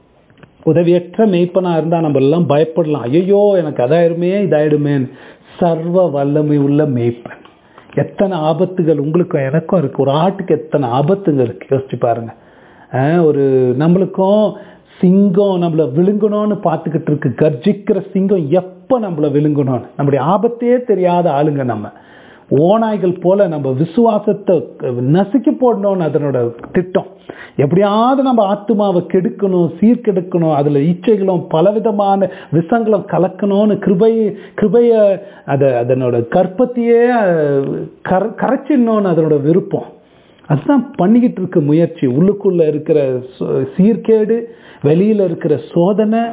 உதவியற்ற மேய்ப்பனா இருந்தா நம்ம எல்லாம் பயப்படலாம், ஐயோ எனக்கு அதாயிருமே இதாயிடுமே. சர்வ வல்லமை உள்ள மேய்ப்பன். எத்தனை ஆபத்துகள் உங்களுக்கும் எனக்கும் இருக்கு, ஒரு ஆட்டுக்கு எத்தனை ஆபத்துங்க இருக்கு யோசிச்சு பாருங்க. ஒரு நம்மளுக்கும் சிங்கம் நம்மள விழுங்கணும்னு பார்த்துக்கிட்டு இருக்கு, கர்ஜிக்கிற சிங்கம் எப்ப நம்மள விழுங்கணும்னு, நம்முடைய ஆபத்தே தெரியாத ஆளுங்க நம்ம. ஓநாய்கள் போல நம்ம விசுவாசத்தை நசுக்கி போடணும்னு அதனோட திட்டம். எப்படியாவது நம்ம ஆத்மாவை கெடுக்கணும், சீர்கெடுக்கணும், அதுல இச்சைகளும் பலவிதமான விஷங்களும் கலக்கணும்னு கிருபைய அதனோட கற்பத்தையே கரைச்சிடணும்னு அதனோட விருப்பம். அதுதான் பண்ணிக்கிட்டு இருக்க முயற்சி. உள்ளுக்குள்ள இருக்கிற சீர்கேடு, வெளியில இருக்கிற சோதனை,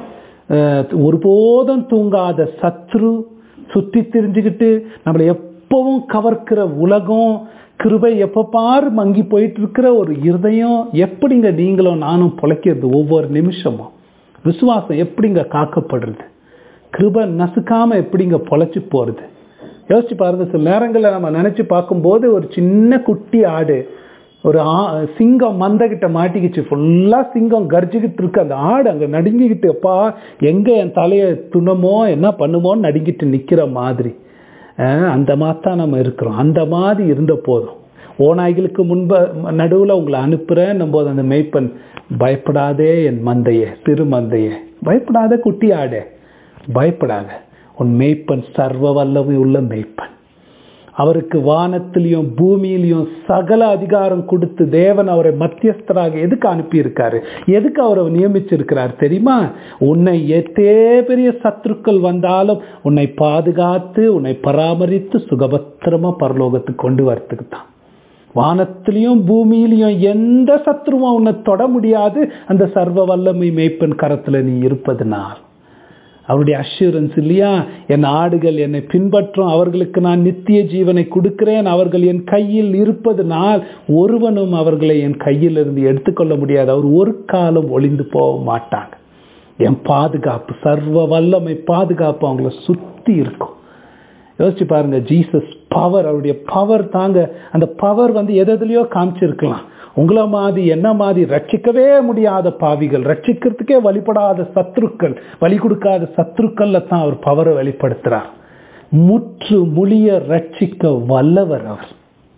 ஒருபோதும் தூங்காத சத்ரு சுத்தி திரிஞ்சுக்கிட்டு நம்மளை எப்பவும் கவர்க்கிற உலகம், கிருபை எப்ப பாரு மங்கி போயிட்டு இருக்கிற ஒரு இருதயம், எப்படிங்க நீங்களும் நானும் பொழைக்கிறது? ஒவ்வொரு நிமிஷமும் விசுவாசம் எப்படிங்க காக்கப்படுறது? கிருபை நசுக்காம எப்படிங்க பொழைச்சு போறது? யோசிச்சு பாருங்க. சில நேரங்களில் நம்ம நினைச்சு பார்க்கும்போது ஒரு சின்ன குட்டி ஆடு ஒரு சிங்கம் மந்தகிட்ட மாட்டிக்கிச்சு, ஃபுல்லா சிங்கம் கர்ஜிக்கிட்டு இருக்கு, அந்த ஆடு அங்க நடுங்கிக்கிட்டு, அப்பா எங்க என் தலைய துணமோ என்ன பண்ணுமோன்னு நடுங்கிட்டு நிக்கிற மாதிரி. அந்த மாதிரி தான் நம்ம இருக்கிறோம். அந்த மாதிரி இருந்த போதும் ஓநாய்களுக்கு நடுவில் உங்களை அனுப்புறேன் போது அந்த மேய்ப்பன், பயப்படாதே என் மந்தையே, சிறு மந்தையே, பயப்படாத குட்டி ஆடே, பயப்படாத, உன் மேய்ப்பன் சர்வ வல்லமை உள்ள மேய்ப்பன். அவருக்கு வானத்திலையும் பூமியிலையும் சகல அதிகாரம் கொடுத்து தேவன் அவரை மத்தியஸ்தராக எதுக்கு அனுப்பியிருக்காரு, எதுக்கு அவரை நியமிச்சிருக்கிறார் தெரியுமா? உன்னை எத்தே பெரிய சத்துருக்கள் வந்தாலும் உன்னை பாதுகாத்து உன்னை பராமரித்து சுகபத்திரமா பரலோகத்துக்கு கொண்டு வரத்துக்கு தான். வானத்திலையும் பூமியிலையும் எந்த சத்துருவும் உன்னை தொட முடியாது, அந்த சர்வ வல்லமை மேய்ப்பன் கரத்துல நீ இருப்பதுனால். அவருடைய அஷூரன்ஸ் இல்லையா? என் ஆடுகள் என்னை பின்பற்றும், அவர்களுக்கு நான் நித்திய ஜீவனை கொடுக்கிறேன், அவர்கள் என் கையில் இருப்பதனால் ஒருவனும் அவர்களை என் கையிலிருந்து எடுத்துக்கொள்ள முடியாது, அவர் ஒரு காலம் ஒளிந்து போக மாட்டாங்க. என் பாதுகாப்பு, சர்வ வல்லமை பாதுகாப்பு அவங்கள சுத்தி இருக்கும். யோசிச்சு பாருங்க, ஜீசஸ் பவர், அவருடைய பவர் தாங்க. அந்த பவர் எதுலையோ காமிச்சிருக்கலாம். உங்களை மாதிரி என்ன மாதிரி ரட்சிக்கவே முடியாத பாவிகள், ரட்சிக்கிறதுக்கே வழிபடாத சத்துருக்கள், வழி கொடுக்காத சத்துருக்கள்ல தான் அவர் பவரை வெளிப்படுத்துறார். முற்று முழிய ரட்சிக்க வல்லவர் அவர்.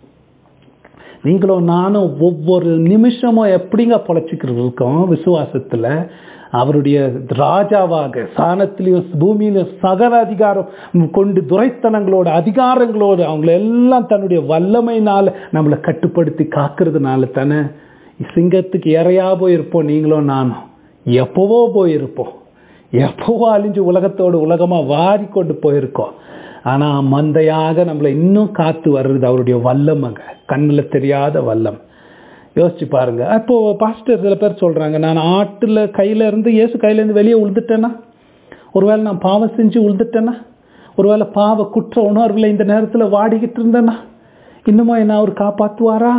நீங்களும் நானும் ஒவ்வொரு நிமிஷமும் எப்படிங்க பொழைச்சிக்கிறது இருக்கோம் விசுவாசத்துல. அவருடைய ராஜாவாக சாணத்திலையும் பூமியிலும் சகல அதிகாரம் கொண்டு துரைத்தனங்களோட அதிகாரங்களோடு அவங்கள எல்லாம் தன்னுடைய வல்லமையினால நம்மளை கட்டுப்படுத்தி காக்கிறதுனால தானே சிங்கத்துக்கு இறையா போயிருப்போம். நீங்களும் நானும் எப்பவோ போயிருப்போம், எப்பவோ அழிஞ்சு உலகத்தோடு உலகமா வாரி கொண்டு போயிருக்கோம். ஆனா மந்தையாக நம்மளை இன்னும் காத்து வர்றது அவருடைய வல்லமைங்க, கண்ணில் தெரியாத வல்லம். யோசிச்சு பாருங்க. அப்போ பாஸ்டர் சில பேர் சொல்றாங்க, நான் ஆட்டுல கையில இருந்து இயேசு கையில இருந்து வெளியே உழுதுட்டேன்னா, ஒருவேளை நான் பாவம் செஞ்சு உழுதுட்டேன்னா, ஒருவேளை பாவ குற்ற உணர்வுல இந்த நேரத்துல வாடிக்கிட்டு இருந்தேன்னா, இன்னுமா என்ன அவர் காப்பாத்துவாரா?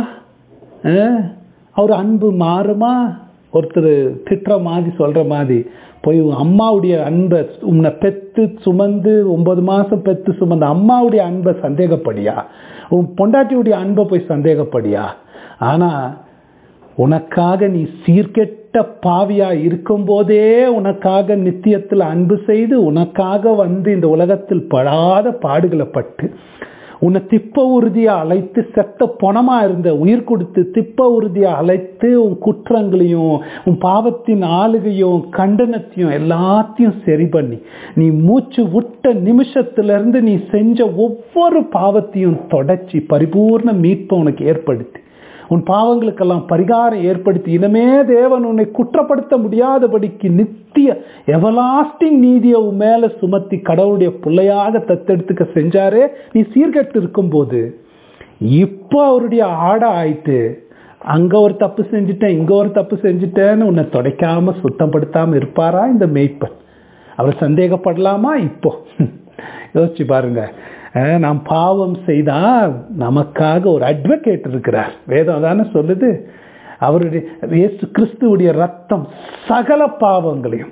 அவர் அன்பு மாறுமா? ஒருத்தர் திட்டுற மாதிரி சொல்ற மாதிரி போய் அம்மாவுடைய அன்பை, உன்னை பெத்து சுமந்து 9 மாசம் பெத்து சுமந்த அம்மாவுடைய அன்பை சந்தேகப்படியா? உன் பொண்டாட்டியுடைய அன்பை போய் சந்தேகப்படியா? ஆனா உனக்காக நீ சீர்கெட்ட பாவியா இருக்கும் போதே உனக்காக நித்தியத்தில் அன்பு செய்து உனக்காக இந்த உலகத்தில் படாத பாடுகளை பட்டு உன்னை திப்ப உறுதியா அழைத்து, செத்த பொணமா இருந்த உயிர் கொடுத்து திப்ப உறுதியா அழைத்து, உன் குற்றங்களையும் உன் பாவத்தின் ஆளுகையும் கண்டனத்தையும் எல்லாத்தையும் சரி பண்ணி, நீ மூச்சு விட்ட நிமிஷத்திலிருந்து நீ செஞ்ச ஒவ்வொரு பாவத்தையும் தொடச்சி பரிபூர்ண மீட்பை உனக்கு ஏற்படுத்தி, உன் பாவங்களுக்கெல்லாம் பரிகாரம் ஏற்படுத்தி, இனிமே தேவன் உன்னை குற்றப்படுத்த முடியாதபடிக்கு நித்திய எவர்லாஸ்டிங் நீதியை உன் மேல சுமத்தி கடவுளுடைய பிள்ளையாக தத்தெடுத்துக்க செஞ்சாரே. நீ சீர்கெட்டு இருக்கும் போது இப்போ அவருடைய ஆடை ஆயிட்டு, அங்க ஒரு தப்பு செஞ்சுட்டேன் இங்க ஒரு தப்பு செஞ்சுட்டேன்னு உன்னை தொடைக்காம சுத்தப்படுத்தாம இருப்பாரா இந்த மேய்ப்பன்? அவர் சந்தேகப்படலாமா? இப்போ யோசிச்சு பாருங்க. நாம் பாவம் செய்தா நமக்காக ஒரு அட்வொகேட் இருக்கிறார். வேதம் தானே சொல்லுது. அவருடைய இயேசு கிறிஸ்துவுடைய ரத்தம் சகல பாவங்களையும்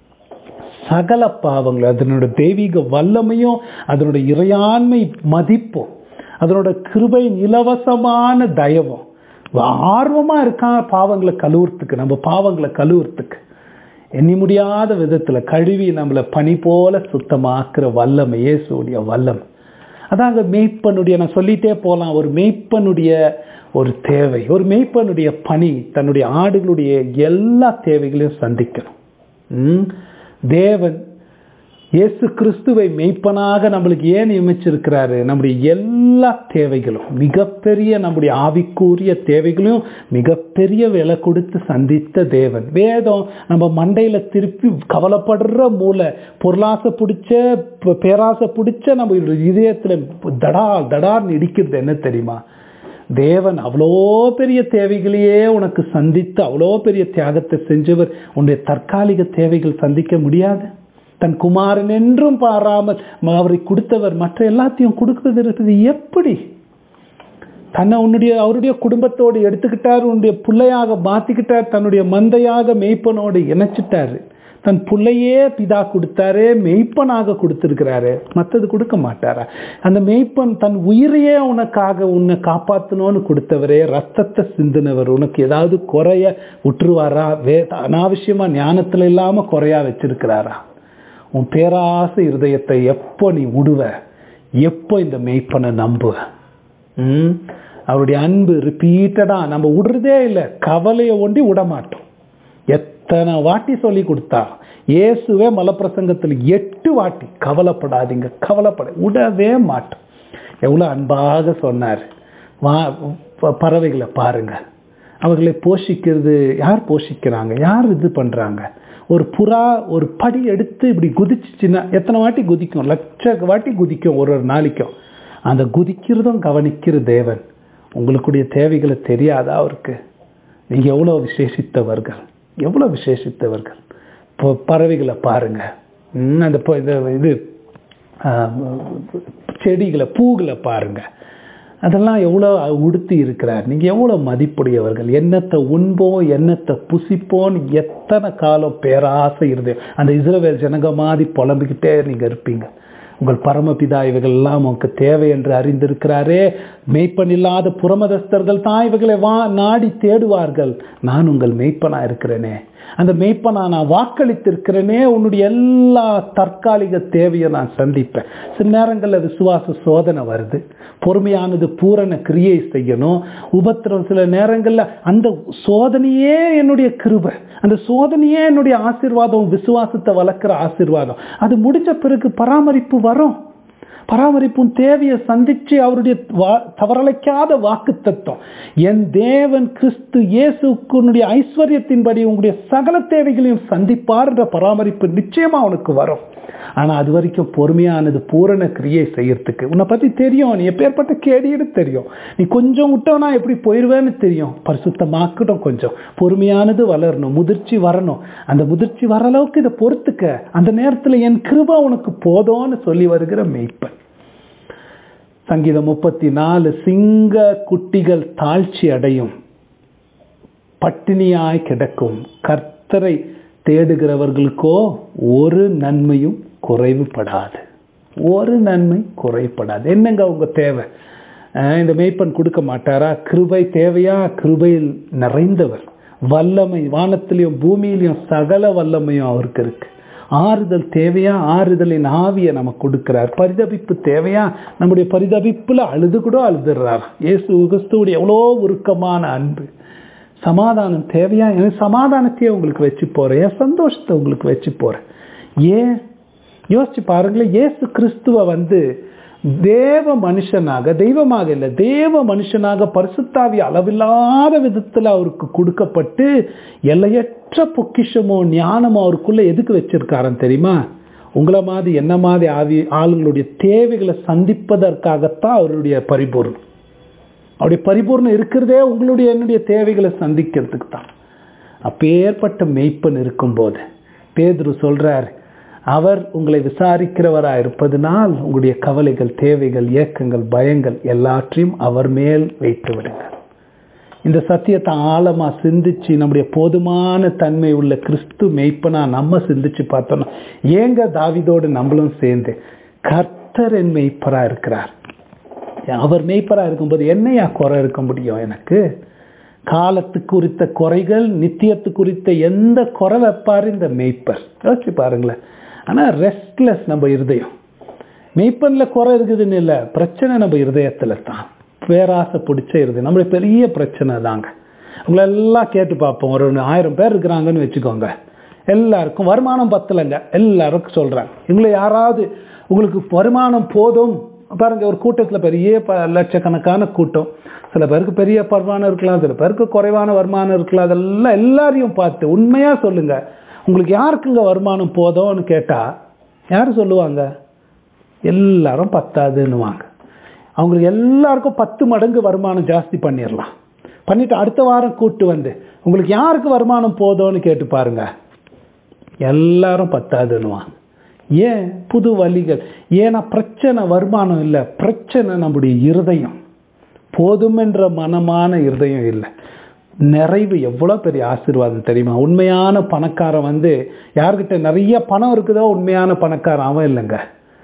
அதனுடைய தெய்வீக வல்லமையும் அதனுடைய இறையாண்மை மதிப்பும் அதனோட கிருபையின் இலவசமான தயவும் ஆர்வமா இருக்கான் பாவங்களை கழுவுறதுக்கு, நம்ம பாவங்களை கழுவுறதுக்கு. எண்ணி முடியாத விதத்துல கழுவி நம்மளை பனி போல சுத்தமாக்குற வல்லமை இயேசுடைய வல்லமை. அதாங்க மேய்ப்பனுடைய, நான் சொல்லிட்டே போலாம், ஒரு மேய்ப்பனுடைய ஒரு தேவை, ஒரு மேய்ப்பனுடைய பணி தன்னுடைய ஆடுகளுடைய எல்லா தேவைகளையும் சந்திக்கணும். தேவன் இயேசு கிறிஸ்துவை மெய்ப்பனாக நம்மளுக்கு ஏன் நியமிச்சிருக்கிறாரு? நம்முடைய எல்லா தேவைகளும், மிகப்பெரிய நம்முடைய ஆவிக்குரிய தேவைகளையும் மிகப்பெரிய விலை கொடுத்து சந்தித்த தேவன். வேதம் நம்ம மண்டையில திருப்பி கவலைப்படுற மூளை, பொருளாசை பிடிச்ச பேராசை பிடிச்ச நம்ம இதயத்துல தடார்னு இடிக்கிறது என்ன தெரியுமா? தேவன் அவ்வளோ பெரிய தேவைகளையே உனக்கு சந்தித்து அவ்வளோ பெரிய தியாகத்தை செஞ்சவர் உன்னுடைய தற்காலிக தேவைகள் சந்திக்க முடியாது. தன் குமாரன் என்றும் பாராமல் அவரை கொடுத்தவர் மற்ற எல்லாத்தையும் கொடுக்கிறது இருக்குது. எப்படி தன்னை அவருடைய குடும்பத்தோடு எடுத்துக்கிட்டார், உன்னுடைய பிள்ளையாக மாத்திக்கிட்டார், தன்னுடைய மந்தையாக மெய்ப்பனோடு இணைச்சிட்டாரு. தன் பிள்ளையே பிதா கொடுத்தாரு, மெய்ப்பனாக கொடுத்திருக்கிறாரு, மற்றது கொடுக்க மாட்டாரா? அந்த மெய்ப்பன் தன் உயிரையே உனக்காக உன்னை காப்பாற்றணும்னு கொடுத்தவரே, ரத்தத்தை சிந்தினவர், உனக்கு ஏதாவது குறைய விட்டுருவாரா? அனாவசியமா ஞானத்துல இல்லாம குறையா வச்சிருக்கிறாரா? உன் பேராசை இருதயத்தை எப்போ நீ விடுவ? எப்போ இந்த மெய்ப்பனை நம்புவ? அவருடைய அன்பு ரிப்பீட்டடா நம்ம விடுறதே இல்லை, கவலையை ஒண்டி விட மாட்டோம். எத்தனை வாட்டி சொல்லி கொடுத்தா இயேசுவே மலப்பிரசங்கத்தில் 8 வாட்டி கவலைப்படாதீங்க, கவலைப்பட விடவே மாட்டோம். எவ்வளவு அன்பாக சொன்னார். பறவைகளை பாருங்க, அவர்களை போஷிக்கிறது யார் போஷிக்கிறாங்க, யார் இது பண்றாங்க? ஒரு புறா ஒரு படி எடுத்து இப்படி குதிச்சுச்சுன்னா எத்தனை வாட்டி குதிக்கும்? லட்ச வாட்டி குதிக்கும் ஒரு நாளைக்கும். அந்த குதிக்கிறதும் கவனிக்கிற தேவன் உங்களுடைய தேவைகளை தெரியாதா அவருக்கு? நீங்க எவ்வளவு விசேஷித்தவர்கள், எவ்வளவு விசேஷித்தவர்கள். பறவைகளை பாருங்க, அந்த இது செடிகளை பூகளை பாருங்க, அதெல்லாம் எவ்வளோ உடுத்தி இருக்கிறார். நீங்கள் எவ்வளோ மதிப்புடையவர்கள். எண்ணத்தை உண்போம், எண்ணத்தை புசிப்போன்னு எத்தனை காலம் பேராசை இருந்து அந்த இஸ்ரவேல் ஜனங்க மாதிரி புலம்பிக்கிட்டே நீங்கள் இருப்பீங்க. உங்கள் பரமபிதா இவைகள் எல்லாம் உங்களுக்கு தேவை என்று அறிந்திருக்கிறாரே. மெய்ப்பன் இல்லாத புறமதஸ்தர்கள் தான் இவைகளை நாடி தேடுவார்கள். நான் உங்கள் மெய்ப்பனா இருக்கிறேனே, அந்த மெய்ப்பனா நான் வாக்களித்திருக்கிறேனே, உன்னுடைய எல்லா தற்காலிக தேவையை நான் சந்திப்பேன். சில நேரங்களில் விசுவாச சோதனை வருது, பொறுமையானது பூரண கிரியை செய்யணும். உபத்திரம் சில நேரங்களில் அந்த சோதனையே என்னுடைய கிருபை, அந்த சோதனையே என்னுடைய ஆசீர்வாதம், விசுவாசத்தை வளர்க்கிற ஆசீர்வாதம். அது முடிஞ்ச பிறகு பராமரிப்பு வரும். பராமரிப்பும் தேவையை சந்திச்சு அவருடைய தவறலைக்காத வாக்கு தத்துவம், என் தேவன் கிறிஸ்து இயேசுக்குடைய ஐஸ்வர்யத்தின்படி உங்களுடைய சகல தேவைகளையும் சந்திப்பார் என்ற பராமரிப்பு நிச்சயமா அவனுக்கு வரும். ஆனா அது வரைக்கும் பொறுமையானது பூரண கிரியை செய்யறதுக்கு உன்னை பத்தி தெரியும், நீ எப்பேற்பட்ட கேடின்னு தெரியும், நீ கொஞ்சம் விட்டோன்னா எப்படி போயிடுவேன்னு தெரியும். பரிசுத்தமாக்கட்டும், கொஞ்சம் பொறுமையானது வளரணும், முதிர்ச்சி வரணும். அந்த முதிர்ச்சி வர அளவுக்கு இதை பொறுத்துக்க, அந்த நேரத்தில் என் கிருபை உனக்கு போதும்னு சொல்லி வருகிற மெய்ப்பன். சங்கீதம் 34, சிங்க குட்டிகள் தாழ்ச்சி அடையும், பட்டினியாய் கிடக்கும், கர்த்தரை தேடுகிறவர்களுக்கோ ஒரு நன்மையும் குறைவுபடாது. ஒரு நன்மை குறைபடாது. என்னங்க உங்க தேவை? இந்த மெய்ப்பன் கொடுக்க மாட்டாரா? கிருபை தேவையா? கிருபையில் நிறைந்தவர், வல்லமை, வானத்திலையும் பூமியிலையும் சகல வல்லமையும் அவருக்கு இருக்கு. ஆறுதல் தேவையா? ஆறுதலின் ஆவியை நமக்கு கொடுக்கிறார். பரிதபிப்பு தேவையா? நம்முடைய பரிதபிப்புல அழுது கூட அழுதுறார். இயேசு கிறிஸ்துவுடைய எவ்வளோ உருக்கமான அன்பு. சமாதானம் தேவையா? எனக்கு சமாதானத்தையே உங்களுக்கு வச்சு போறேன், என் சந்தோஷத்தை உங்களுக்கு வச்சு போறேன். ஏன் யோசிச்சு பாருங்களேன். இயேசு கிறிஸ்துவ தேவ மனுஷனாக, தெய்வமாக இல்லை, தேவ மனுஷனாக பரிசுத்தாவி அளவில்லாத விதத்தில் அவருக்கு கொடுக்கப்பட்டு எல்லையற்ற பொக்கிஷமோ ஞானமோ அவருக்குள்ள எதுக்கு வச்சிருக்காரன் தெரியுமா? உங்களை மாதிரி என்ன மாதிரி ஆளுங்களுடைய தேவைகளை சந்திப்பதற்காகத்தான் அவருடைய பரிபூர்ணம். அவருடைய பரிபூர்ணம் இருக்கிறதே உங்களுடைய என்னுடைய தேவைகளை சந்திக்கிறதுக்கு தான். அப்பேற்பட்ட மெய்ப்பன் இருக்கும்போது பேதுரு சொல்றார், அவர் உங்களை விசாரிக்கிறவராக இருப்பதனால் உங்களுடைய கவலைகள், தேவைகள், ஏக்கங்கள், பயங்கள் எல்லாற்றையும் அவர் மேல் வைத்து விடுங்கள். இந்த சத்தியத்தை ஆழமா சிந்திச்சு நம்முடைய போதுமான தன்மை உள்ள கிறிஸ்து மெய்ப்பனா நம்ம சிந்திச்சு பார்த்தோம்னா, ஏங்க தாவீதோடு நம்மளும் சேர்ந்து கர்த்தர் என் மெய்ப்பரா இருக்கிறார். அவர் மெய்ப்பரா இருக்கும்போது என்னையா குறை இருக்க முடியும் எனக்கு? காலத்துக்கு குறித்த குறைகள், நித்தியத்துக்கு குறித்த எந்த குறை வைப்பாரு இந்த மெய்ப்பர்? யோசிச்சு பாருங்களேன். ஆனா ரெஸ்ட்லெஸ் நம்ம இருதயம். மெய்ப்பன்ல குறை இருக்குதுன்னு இல்லை, பிரச்சனை நம்ம இருதயத்துல தான். பேராசை பிடிச்ச இருதயம் நம்மளுடைய பெரிய பிரச்சனை தாங்க. உங்களை எல்லாம் கேட்டு பார்ப்போம். ஒரு 1000 பேர் இருக்கிறாங்கன்னு வச்சுக்கோங்க, எல்லாருக்கும் வருமானம் பத்தலைங்க, எல்லாருக்கும் சொல்றாங்க. இவங்களை யாராவது உங்களுக்கு வருமானம் போதும் பாருங்க, ஒரு கூட்டத்தில் பெரிய லட்சக்கணக்கான கூட்டம், சில பேருக்கு பெரிய வருமானம் இருக்கலாம், சில பேருக்கு குறைவான வருமானம் இருக்கலாம். அதெல்லாம் எல்லாரையும் பார்த்து உண்மையா சொல்லுங்க, உங்களுக்கு யாருக்குங்க வருமானம் போதும்னு கேட்டா யாரு சொல்லுவாங்க? எல்லாரும் பத்தாதுன்னுவாங்க. அவங்களுக்கு எல்லாருக்கும் 10 மடங்கு வருமானம் ஜாஸ்தி பண்ணிடலாம். பண்ணிட்டு அடுத்த வாரம் கூட்டு உங்களுக்கு யாருக்கு வருமானம் போதும்னு கேட்டு பாருங்க, எல்லாரும் பத்தாதுன்னுவாங்க. ஏன்? புது வழிகள். ஏன்னா பிரச்சனை வருமானம் இல்லை, பிரச்சனை நம்முடைய இருதயம். போதும் என்ற மனமான இருதயம் இல்லை. நிறைவு எவ்வளவு பெரிய ஆசீர்வாதம் தெரியுமா? உண்மையான பணக்காரன் யார்கிட்ட நிறைய பணம் இருக்குதோ உண்மையான பணக்காரன் அவன் இல்லைங்க.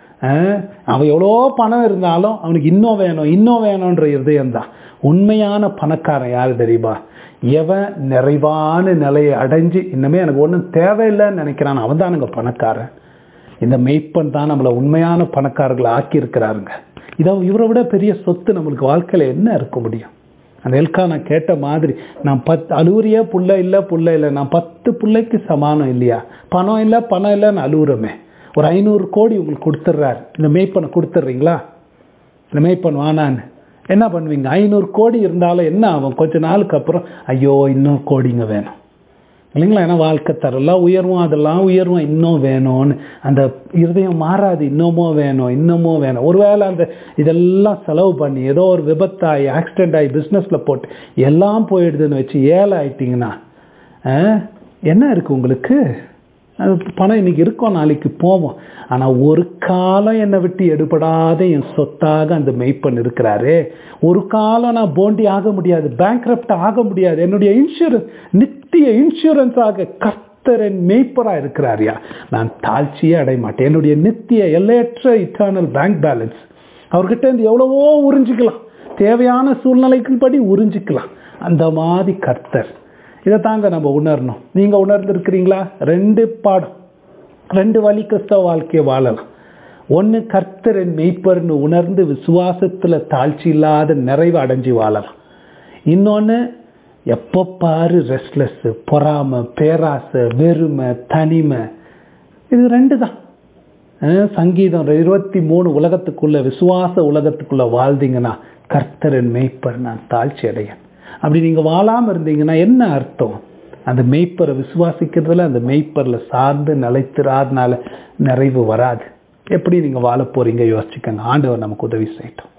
அவன் எவ்வளோ பணம் இருந்தாலும் அவனுக்கு இன்னும் வேணும், இன்னும் வேணும்ன்ற இருதயம் தான். உண்மையான பணக்காரன் யாரு தெரியுமா? எவன் நிறைவான நிலையை அடைஞ்சு இன்னுமே எனக்கு ஒன்றும் தேவையில்லைன்னு நினைக்கிறான், அவன் தானுங்க பணக்காரன். இந்த மெய்ப்பன் தான் நம்மளை உண்மையான பணக்காரர்களை ஆக்கி இருக்கிறாருங்க. இவரை விட பெரிய சொத்து நம்மளுக்கு வாழ்க்கையில என்ன இருக்க முடியும்? அந்த எல்கானா கேட்ட மாதிரி, நான் 10 அழுவுறியா புள்ள இல்லை, நான் 10 பிள்ளைக்கு சமானம் இல்லையா? பணம் இல்லைன்னு அழுவுறமே. ஒரு 500 கோடி உங்களுக்கு கொடுத்துட்றாரு, இந்த மேய்ப்பனை கொடுத்துட்றீங்களா? இந்த மேய்ப்பன் வானான்னு என்ன பண்ணுவீங்க? 500 கோடி இருந்தாலும் என்ன ஆகும்? கொஞ்ச நாளுக்கு அப்புறம் ஐயோ இன்னும் கோடிங்க வேணும் இல்லைங்களா? ஏன்னா வாழ்க்கை தரலாம் உயர்வும், அதெல்லாம் உயர்வும், இன்னும் வேணும்னு அந்த இருதயம் மாறாது. இன்னமும் வேணும். ஒருவேளை அந்த இதெல்லாம் செலவு பண்ணி ஏதோ ஒரு விபத்தாகி ஆக்சிடென்ட் ஆகி பிஸ்னஸ்ல போட்டு எல்லாம் போயிடுதுன்னு வச்சு ஏழை ஆயிட்டீங்கன்னா என்ன இருக்கு உங்களுக்கு? பணம் இன்னைக்கு இருக்கும், நாளைக்கு போவோம். ஆனா ஒரு காலம் என்னை விட்டு எடுபடாத என் சொத்தாக அந்த மெய்ப்பன் இருக்கிறாரு. ஒரு காலம் நான் போண்டி ஆக முடியாது, பேங்க்ரப்ட் ஆக முடியாது. என்னுடைய இன்சூரன்ஸ், நித்திய இன்சூரன்ஸ் ஆக கர்த்தர் என் மெய்ப்பரா இருக்கிறாரியா, நான் தாழ்ச்சியே அடைய மாட்டேன். என்னுடைய நித்திய எல்லையற்ற இட்டர்னல் பேங்க் பேலன்ஸ் அவர்கிட்ட இருந்து எவ்வளவோ உறிஞ்சிக்கலாம், தேவையான சூழ்நிலைக்கு படி உறிஞ்சிக்கலாம். அந்த மாதிரி கர்த்தர். இதை தாங்க நம்ம உணரணும். நீங்க உணர்ந்திருக்கிறீங்களா? 2 பாடம், 2 வழி கிறிஸ்தவ வாழ்க்கையை வாழலாம். ஒன்று, கர்த்தர் என் மெய்ப்பர்னு உணர்ந்து விசுவாசத்துல தாழ்ச்சி இல்லாத நிறைவு அடைஞ்சு வாழலாம். இன்னொன்று, எப்போ பாரு ரெஸ்ட்லெஸ், பொறாமை, பேராசை, வெறுமை, தனிமை. இது 2 தான். சங்கீதம் 23 உலகத்துக்குள்ள, விசுவாச உலகத்துக்குள்ள வாழ்ந்தீங்கன்னா கர்த்தர் என் மெய்ப்பர், நான் தாழ்ச்சி அடையேன். அப்படி நீங்க வாழாம இருந்தீங்கன்னா என்ன அர்த்தம்? அந்த மெய்ப்பரை விசுவாசிக்கிறதுல, அந்த மெய்ப்பர்ல சார்ந்து நிலைத்திராதனால நிறைவு வராது. எப்படி நீங்க வாழ போறீங்க யோசிச்சுக்கங்க. ஆண்டவர் நமக்கு உதவி செய்யட்டும்.